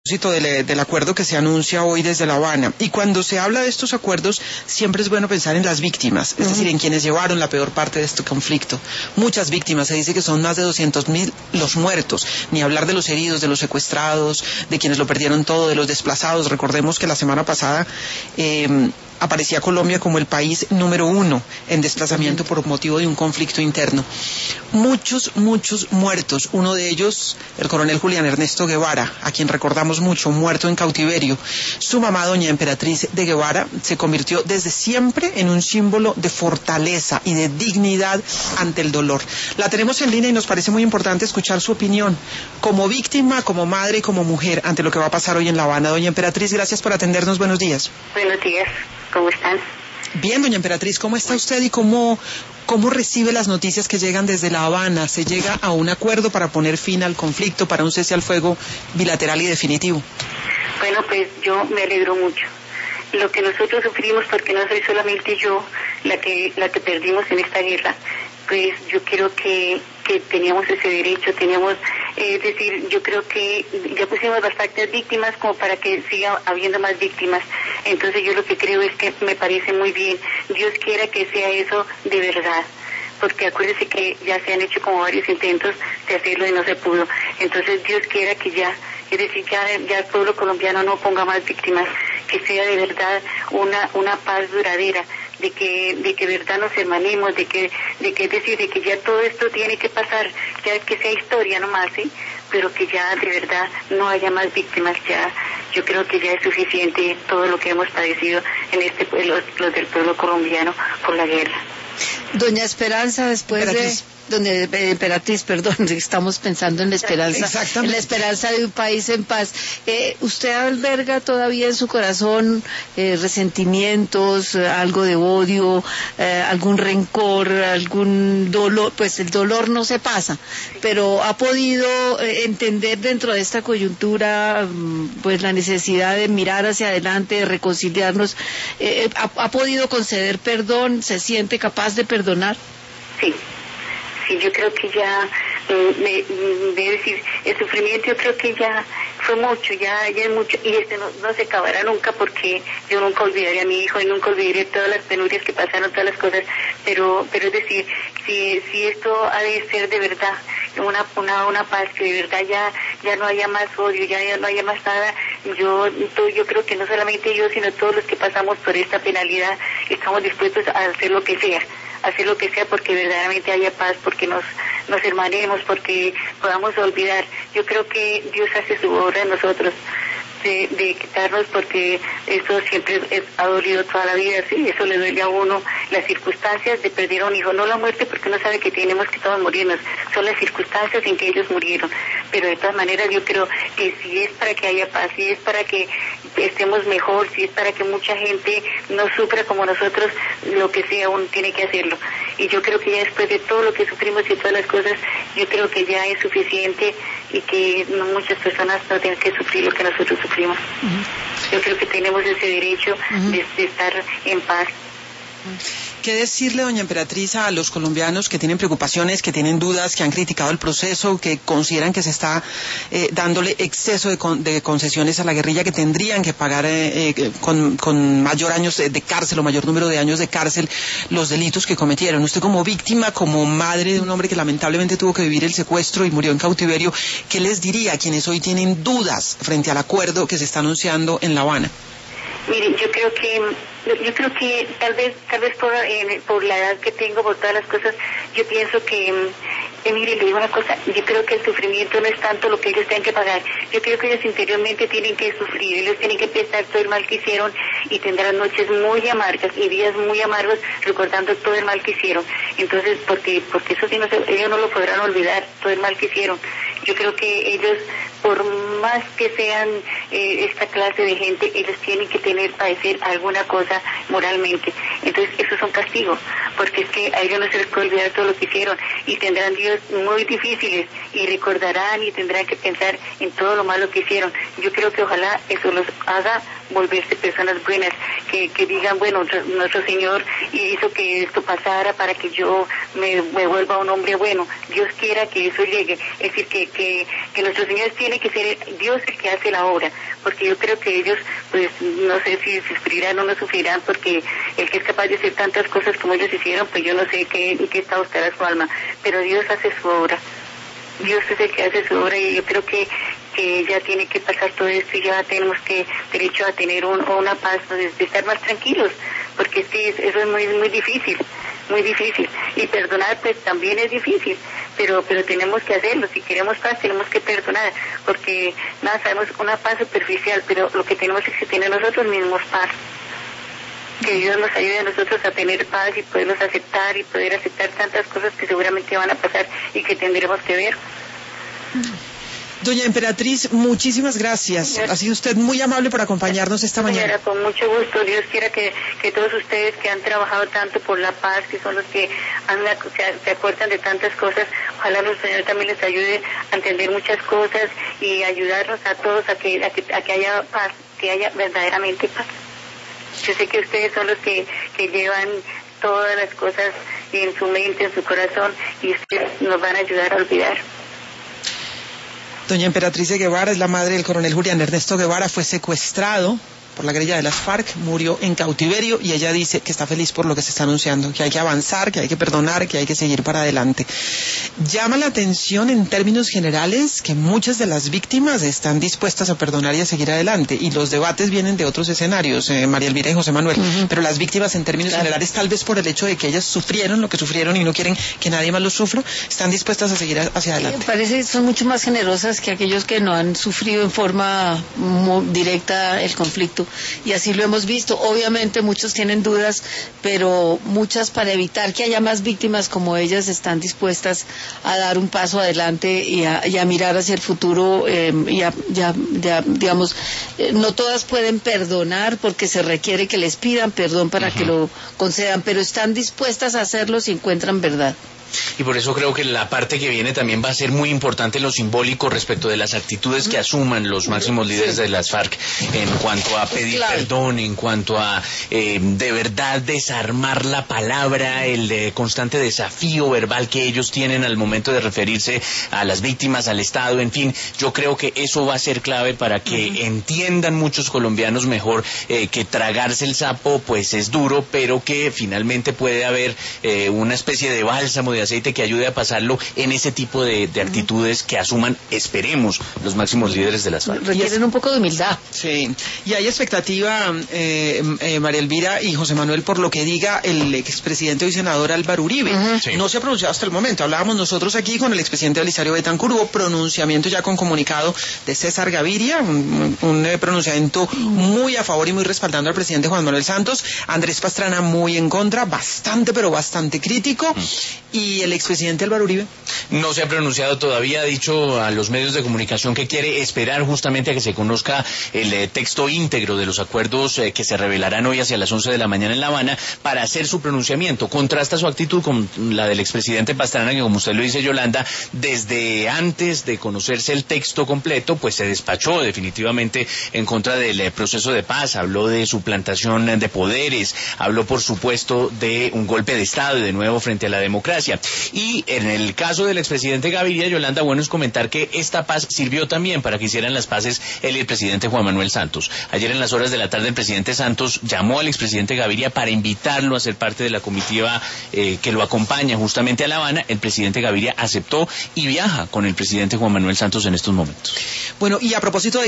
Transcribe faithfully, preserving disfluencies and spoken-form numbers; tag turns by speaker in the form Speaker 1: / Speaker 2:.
Speaker 1: Del, del acuerdo que se anuncia hoy desde La Habana. Y cuando se habla de estos acuerdos, siempre es bueno pensar en las víctimas, es uh-huh. decir, en quienes llevaron la peor parte de este conflicto. Muchas víctimas, se dice que son más de doscientos mil los muertos, ni hablar de los heridos, de los secuestrados, de quienes lo perdieron todo, de los desplazados. Recordemos que la semana pasada eh, aparecía Colombia como el país número uno en desplazamiento por motivo de un conflicto interno. Muchos, muchos muertos. Uno de ellos, el coronel Julián Ernesto Guevara, a quien recordamos mucho, muerto en cautiverio. Su mamá, doña Emperatriz de Guevara, se convirtió desde siempre en un símbolo de fortaleza y de dignidad ante el dolor. La tenemos en línea y nos parece muy importante escuchar su opinión como víctima, como madre y como mujer ante lo que va a pasar hoy en La Habana. Doña Emperatriz, gracias por atendernos. Buenos días.
Speaker 2: Buenos días. ¿Cómo están?
Speaker 1: Bien, doña Emperatriz, ¿cómo está usted y cómo, cómo recibe las noticias que llegan desde La Habana? ¿Se llega a un acuerdo para poner fin al conflicto, para un cese al fuego bilateral y definitivo?
Speaker 2: Bueno, pues yo me alegro mucho. Lo que nosotros sufrimos, porque no soy solamente yo la que la que perdimos en esta guerra, pues yo creo que, que teníamos ese derecho, teníamos, eh, es decir, yo creo que ya pusimos bastantes víctimas como para que siga habiendo más víctimas. Entonces yo lo que creo es que me parece muy bien. Dios quiera que sea eso de verdad, porque acuérdese que ya se han hecho como varios intentos de hacerlo y no se pudo. Entonces Dios quiera que ya, es decir, ya, ya el pueblo colombiano no ponga más víctimas, que sea de verdad una una paz duradera, de que de que de verdad nos hermanemos, de que de que es decir, de que ya todo esto tiene que pasar, ya que sea historia nomás, ¿sí? Pero que ya de verdad no haya más víctimas. Ya yo creo que ya es suficiente todo lo que hemos padecido en este pueblo, los del pueblo colombiano por la guerra.
Speaker 3: Doña Esperanza, después Emperatriz. de... Doña Emperatriz, perdón, estamos pensando en la esperanza, en la esperanza de un país en paz. Eh, ¿Usted alberga todavía en su corazón eh, resentimientos, eh, algo de odio, eh, algún rencor, algún dolor? Pues el dolor no se pasa, pero ¿ha podido eh, entender dentro de esta coyuntura pues la necesidad de mirar hacia adelante, de reconciliarnos? Eh, ¿ha, ¿Ha podido conceder perdón? ¿Se siente capaz de perdonar?
Speaker 2: Sí. Sí, yo creo que ya, me, me decir, el sufrimiento yo creo que ya fue mucho, ya, ya es mucho, y este no, no se acabará nunca, porque yo nunca olvidaré a mi hijo y nunca olvidaré todas las penurias que pasaron, todas las cosas, pero pero es decir, si si esto ha de ser de verdad una una una paz, que de verdad ya ya no haya más odio, ya, ya no haya más nada, yo yo creo que no solamente yo, sino todos los que pasamos por esta penalidad estamos dispuestos a hacer lo que sea, hacer lo que sea porque verdaderamente haya paz, porque nos nos hermanemos, porque podamos olvidar. Yo creo que Dios hace su obra en nosotros, de, de quitarnos, porque eso siempre es, ha dolido toda la vida, sí, eso le duele a uno, las circunstancias de perder a un hijo, no la muerte, porque uno sabe que tenemos que todos morirnos, son las circunstancias en que ellos murieron, pero de todas maneras yo creo que si es para que haya paz, si es para que estemos mejor, si es para que mucha gente no sufra como nosotros, lo que sea, uno tiene que hacerlo. Y yo creo que ya después de todo lo que sufrimos y todas las cosas, yo creo que ya es suficiente y que no muchas personas no tienen que sufrir lo que nosotros sufrimos. Uh-huh. Yo creo que tenemos ese derecho uh-huh. de, de estar en paz.
Speaker 1: ¿Qué decirle, doña Emperatriz, a los colombianos que tienen preocupaciones, que tienen dudas, que han criticado el proceso, que consideran que se está eh, dándole exceso de, con, de concesiones a la guerrilla, que tendrían que pagar eh, eh, con, con mayor años de, de cárcel o mayor número de años de cárcel los delitos que cometieron? Usted, como víctima, como madre de un hombre que lamentablemente tuvo que vivir el secuestro y murió en cautiverio, ¿qué les diría a quienes hoy tienen dudas frente al acuerdo que se está anunciando en La Habana?
Speaker 2: Miren, yo creo que yo creo que tal vez tal vez por eh, por la edad que tengo, por todas las cosas, yo pienso que eh, mire, le digo una cosa, yo creo que el sufrimiento no es tanto lo que ellos tengan que pagar, yo creo que ellos interiormente tienen que sufrir, ellos tienen que pensar todo el mal que hicieron y tendrán noches muy amargas y días muy amargos recordando todo el mal que hicieron. Entonces, porque porque eso sí no se, ellos no lo podrán olvidar, todo el mal que hicieron. Yo creo que ellos, por más que sean eh, esta clase de gente, ellos tienen que tener, padecer alguna cosa moralmente. Entonces eso es un castigo, porque es que a ellos no se les puede olvidar todo lo que hicieron y tendrán días muy difíciles y recordarán y tendrán que pensar en todo lo malo que hicieron. Yo creo que ojalá eso los haga volverse personas buenas, que, que digan, bueno, nuestro Señor hizo que esto pasara para que yo me, me vuelva un hombre bueno. Dios quiera que eso llegue. Es decir, que, que, que nuestro Señor tiene que ser Dios el que hace la obra, porque yo creo que ellos, pues, no sé si sufrirán o no sufrirán, porque el que es capaz de hacer tantas cosas como ellos hicieron, pues yo no sé qué, en qué estado estará su alma, pero Dios hace su obra. Dios es el que hace su obra y yo creo que, que ya tiene que pasar todo esto y ya tenemos que derecho a tener un, una paz, de, de estar más tranquilos, porque sí, eso es muy muy difícil, muy difícil. Y perdonar pues también es difícil, pero pero tenemos que hacerlo. Si queremos paz tenemos que perdonar, porque nada, sabemos una paz superficial, pero lo que tenemos es que tener nosotros mismos paz. Que Dios nos ayude a nosotros a tener paz y poderlos aceptar y poder aceptar tantas cosas que seguramente van a pasar y que tendremos que ver.
Speaker 1: Doña Emperatriz, muchísimas gracias. gracias. Ha sido usted muy amable por acompañarnos esta mañana.
Speaker 2: Señora, con mucho gusto. Dios quiera que, que todos ustedes que han trabajado tanto por la paz, que son los que han, se, se acuerdan de tantas cosas, ojalá el Señor también les ayude a entender muchas cosas y ayudarnos a todos a que, a que, a que haya paz, que haya verdaderamente paz. Yo sé que ustedes son los que, que llevan todas las cosas en su mente, en su corazón, y ustedes nos van a ayudar a olvidar.
Speaker 1: Doña Emperatriz de Guevara es la madre del coronel Julián Ernesto Guevara, fue secuestrado por la guerrilla de las FARC, murió en cautiverio y ella dice que está feliz por lo que se está anunciando, que hay que avanzar, que hay que perdonar, que hay que seguir para adelante. Llama la atención en términos generales que muchas de las víctimas están dispuestas a perdonar y a seguir adelante, y los debates vienen de otros escenarios, eh, María Elvira y José Manuel, uh-huh. pero las víctimas en términos claro. generales, tal vez por el hecho de que ellas sufrieron lo que sufrieron y no quieren que nadie más lo sufra, están dispuestas a seguir hacia adelante.
Speaker 3: Me parece que son mucho más generosas que aquellos que no han sufrido en forma directa el conflicto. Y así lo hemos visto. Obviamente muchos tienen dudas, pero muchas, para evitar que haya más víctimas como ellas, están dispuestas a dar un paso adelante y a, y a mirar hacia el futuro. Eh, y a, ya, ya, digamos, eh, no todas pueden perdonar porque se requiere que les pidan perdón para uh-huh. que lo concedan, pero están dispuestas a hacerlo si encuentran verdad.
Speaker 4: Y por eso creo que la parte que viene también va a ser muy importante, lo simbólico respecto de las actitudes que asuman los máximos líderes de las FARC en cuanto a pedir claro. perdón, en cuanto a eh, de verdad desarmar la palabra, el eh, constante desafío verbal que ellos tienen al momento de referirse a las víctimas, al Estado, en fin. Yo creo que eso va a ser clave para que uh-huh. entiendan muchos colombianos mejor eh, que tragarse el sapo pues es duro, pero que finalmente puede haber eh, una especie de bálsamo de aceite que ayude a pasarlo en ese tipo de, de actitudes que asuman, esperemos, los máximos líderes de las FARC.
Speaker 3: Requieren un poco de humildad.
Speaker 1: Sí, y hay expectativa, eh, eh, María Elvira y José Manuel, por lo que diga el expresidente y senador Álvaro Uribe. Uh-huh. Sí. No se ha pronunciado hasta el momento. Hablábamos nosotros aquí con el expresidente Belisario Betancur, hubo pronunciamiento ya con comunicado de César Gaviria, un, un eh, pronunciamiento muy a favor y muy respaldando al presidente Juan Manuel Santos. Andrés Pastrana muy en contra, bastante pero bastante crítico. Uh-huh. Y ¿Y el expresidente Álvaro Uribe?
Speaker 4: No se ha pronunciado todavía, ha dicho a los medios de comunicación que quiere esperar justamente a que se conozca el eh, texto íntegro de los acuerdos eh, que se revelarán hoy hacia las once de la mañana en La Habana para hacer su pronunciamiento. Contrasta su actitud con la del expresidente Pastrana, que como usted lo dice, Yolanda, desde antes de conocerse el texto completo, pues se despachó definitivamente en contra del eh, proceso de paz, habló de suplantación de poderes, habló por supuesto de un golpe de Estado y de nuevo frente a la democracia. Y en el caso del expresidente Gaviria, Yolanda, bueno es comentar que esta paz sirvió también para que hicieran las paces él y el presidente Juan Manuel Santos. Ayer en las horas de la tarde el presidente Santos llamó al expresidente Gaviria para invitarlo a ser parte de la comitiva eh, que lo acompaña justamente a La Habana. El presidente Gaviria aceptó y viaja con el presidente Juan Manuel Santos en estos momentos.
Speaker 1: Bueno, y a propósito de